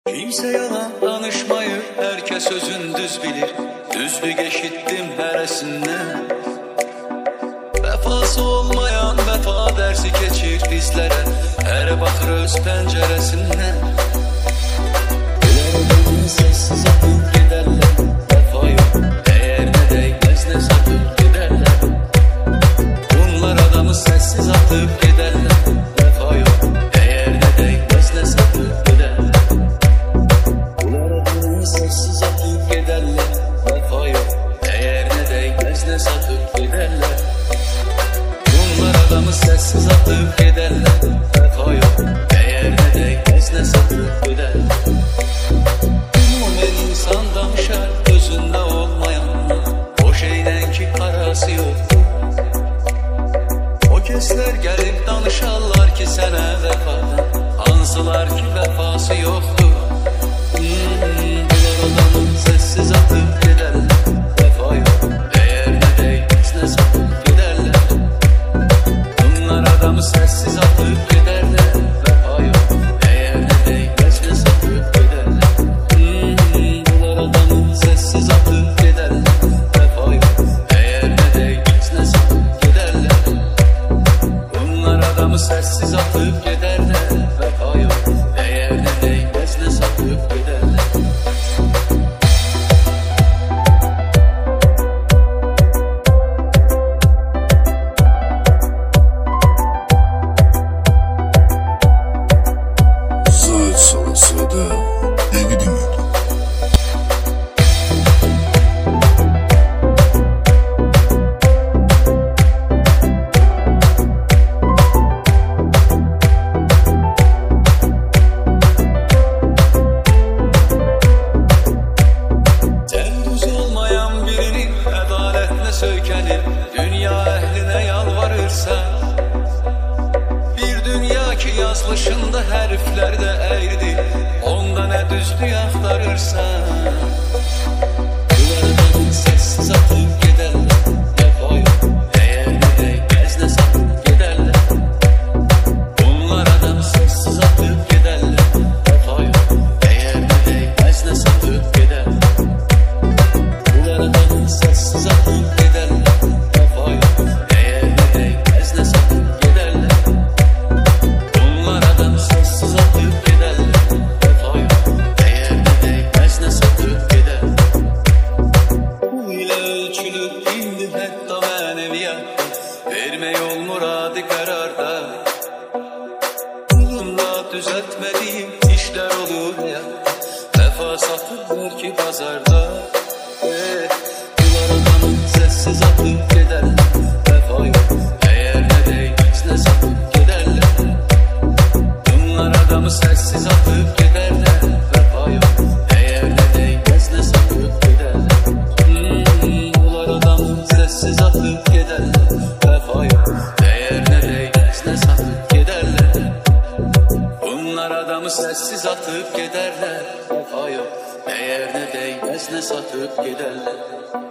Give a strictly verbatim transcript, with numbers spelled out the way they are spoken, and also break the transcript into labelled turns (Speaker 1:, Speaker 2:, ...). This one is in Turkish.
Speaker 1: Kimse yalan danışmayır, herkes özün düz bilir. Düzlük eşittim heresinden. Vefası olmayan vefa dersi geçir bizlere. Her bakır öz penceresinden. Bilerim sessiz atıp giderler. Vefa yok, değer ne değmez ne satıp giderler. Bunlar adamı sessiz atıp giderler. Vefa yok, değer ne değmez ne satıp giderler. Bunlar adamı sessiz atıp giderler. Vefa yok, değer ne değmez ne satıp giderler. Bunlar adamı sessiz atıp giderler. Vefa yok, değer ne değmez ne satıp giderler. Umumen insan danışar, özünde olmayan o şeyden ki parası yok. O kesler gelip danışarlar ki sana vefadan, hansılar ki vefası yoktur. Hmm, bunlar adamı sessiz atıp giderler. Vefa yok, değer ne değmez ne satıp giderler. Bunlar adamı sessiz atıp giderler. Vefa yok, değer ne değmez ne satıp giderler. Hmm, bunlar adamı sessiz atıp giderler. Vefa yok, değer ne değmez ne satıp giderler. Bunlar adamı sessiz atıp giderler. Vefa yok, değer ne değmez ne satıp giderler.
Speaker 2: Zahid Salı sırada ilgi dinliyordu.
Speaker 1: Sen düz olmayan birinin adaletine söykenir, dünya ehline yalvarırsa. Bir dünya ki yazılışında heriflerde eğridir, onda ne düzlüğü aktarırsa. Bunlardan sessiz atıp giderler. Vefa yok, değer ne değmez ne satıp giderler. Bunlar adam sessiz atıp giderler. Vefa yok, değer ne değmez ne satıp giderler. Bunlar adam sessiz atıp giderler. Vefa yok, değer ne değmez ne satıp giderler. Bunlar adam sessiz atıp giderler. Vefa yok, değer ne değmez ne satıp giderler. Bu ile ölçülür indi hatta meneviyat, verme yol muradi kararda. Bununla düzeltmediğim işler olur ya, vefa satılır ki pazarda. Eh, bunlar adamı sessiz atıp giderler. Vefa yok, değer ne değmez ne satıp giderler. Bunlar adamı sessiz atıp giderler. Vefa yok, değer ne değmez ne satıp giderler. Hmm, bunlar adamı sessiz atıp giderler. Vefa yok, değer ne değmez ne satıp giderler. Bunlar adamı sessiz atıp giderler. Vefa yok, değer ne değmez ne satıp giderler.